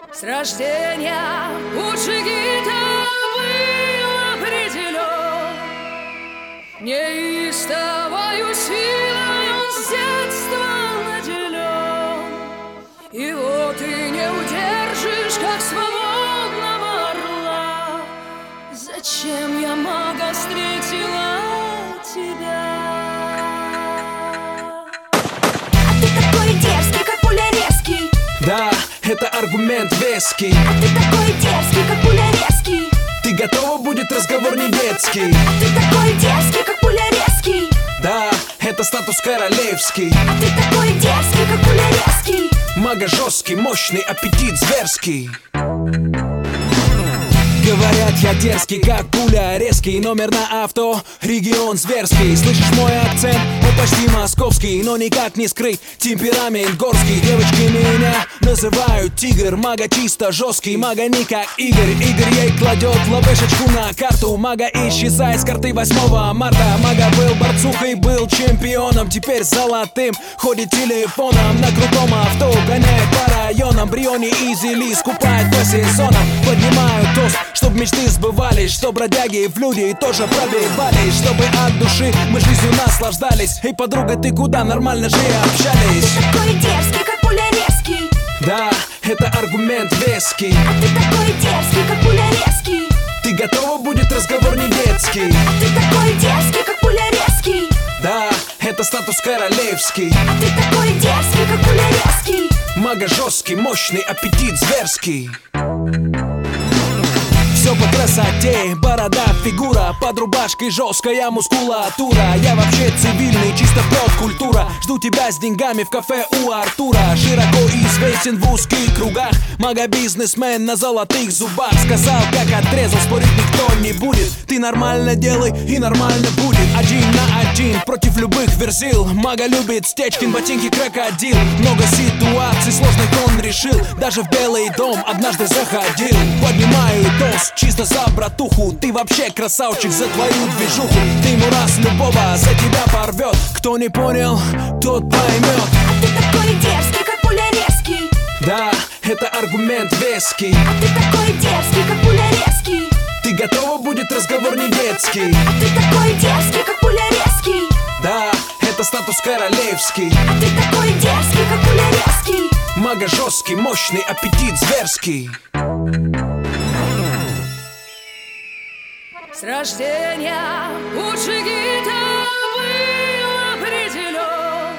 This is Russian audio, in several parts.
С рождения путь Джигита был определен, неистовою силой он с детства наделен. И вот ты не удержишь, как свободного орла. Зачем я, мага, встретила тебя? А ты такой дерзкий, как пуля резкий. Да, это аргумент веский. А ты такой дерзкий, как пуля резкий. Ты готова, будет разговор не детский. А ты такой дерзкий, как пуля резкий. Да, это статус королевский. А ты такой дерзкий, как пуля резкий. Мага жесткий, мощный, аппетит зверский. Говорят, я дерзкий, как пуля, резкий. Номер на авто, регион зверский. Слышишь мой акцент? Он почти московский, но никак не скрыть темперамент горский. Девочки меня называют тигр. Мага чисто жесткий, мага не как Игорь. Игорь ей кладет ловешечку на карту. Мага исчезает с карты 8 марта. Мага был борцухой, был чемпионом, теперь золотым. Ходит телефоном на крутом авто, гоняет по районам. Бриони и Зели скупает по сезонам. Поднимаю тост, чтоб мечты сбывались, чтоб бродяги в люди тоже пробивались, чтобы от души мы жизнью наслаждались. Эй, подруга, ты куда? Нормально же общались. А ты такой дерзкий, как пуля резкий. Да, это аргумент веский. А ты такой дерзкий, как пуля резкий. Ты готова, будет разговор не детский. А ты такой дерзкий, как пуля резкий. Да, это статус королевский. А ты такой дерзкий, как пуля резкий. Мага жесткий, мощный, аппетит зверский. Все по красоте, борода, фигура, под рубашкой жесткая мускулатура. Я вообще цивильный, чисто плод, культура. Жду тебя с деньгами в кафе у Артура. Широко известен в узких кругах, мага-бизнесмен на золотых зубах. Сказал, как отрезал, спорить никто не будет. Ты нормально делай и нормально будет. Один на один против любых верзил. Мага любит Стечкин, ботинки крокодил. Много ситуаций сложных он решил. Даже в Белый дом однажды заходил. Поднимаю тост чисто за братуху. Ты вообще красавчик за твою движуху. Ты ему раз любого за тебя порвет. Кто не понял, тот поймет. А ты такой дерзкий, как пуля резкий. Да, это аргумент веский. А ты такой дерзкий, как пуля резкий. Ты готова, будет разговор не детский. А ты такой дерзкий, как пуля резкий. Да, это статус королевский. А ты такой дерзкий, как пуля резкий. Мага жесткий, мощный, аппетит зверский. С рождения путь Джигита был определен,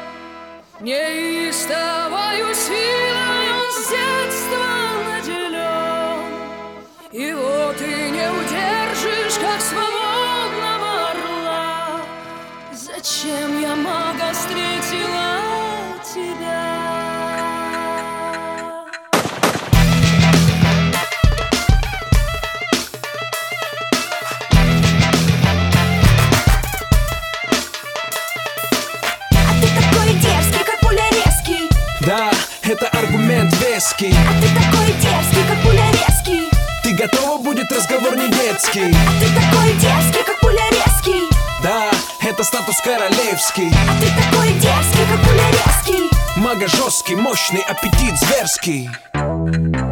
неистовою силой он с детства наделен. И вот ты не удержишь, как свободного орла. Зачем я, мага, встретила тебя? Да, это аргумент веский. А ты такой дерзкий, как пуля резкий. Ты готова, будет разговор не детский. А ты такой дерзкий, как пуля резкий. Да, это статус королевский. А ты такой дерзкий, как пуля резкий. Мага жесткий, мощный, аппетит зверский.